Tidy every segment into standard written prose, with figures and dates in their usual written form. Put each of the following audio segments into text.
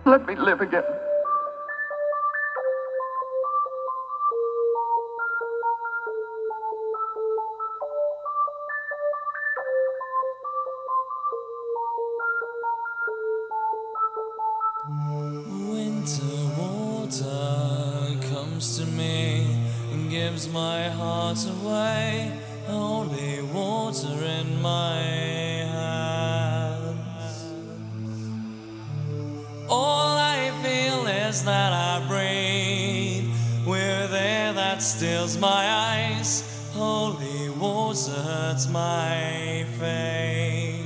Let me live again. Winter water comes to me and gives my heart away. Holy water in my hands. All I feel is that I breathe with air that stills my eyes. Holy water hurts my face.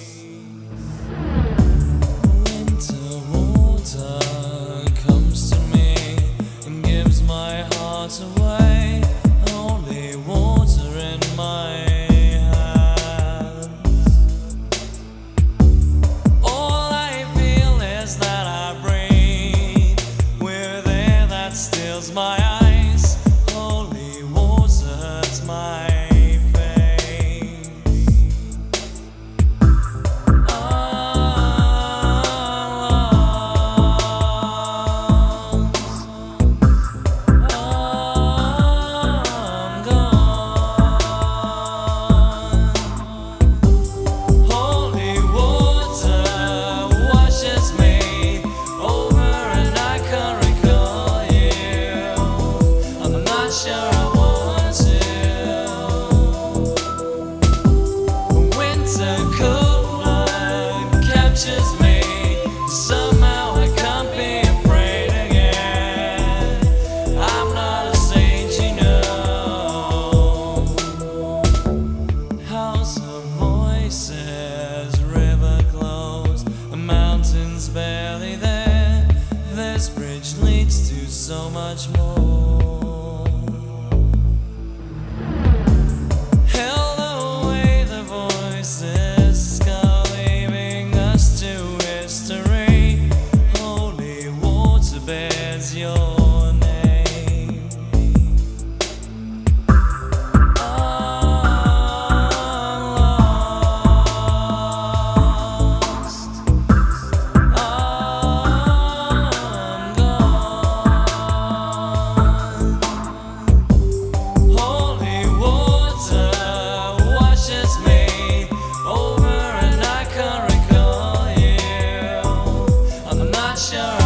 Winter water comes to me and gives my heart away. Holy water in my hands. All I feel is that I breathe with air that stills my eyes. Holy water hurts my face. Barely there. This bridge leads to so much more. Held away the voices, skull leaving us to history. Holy water bears your name. Sure.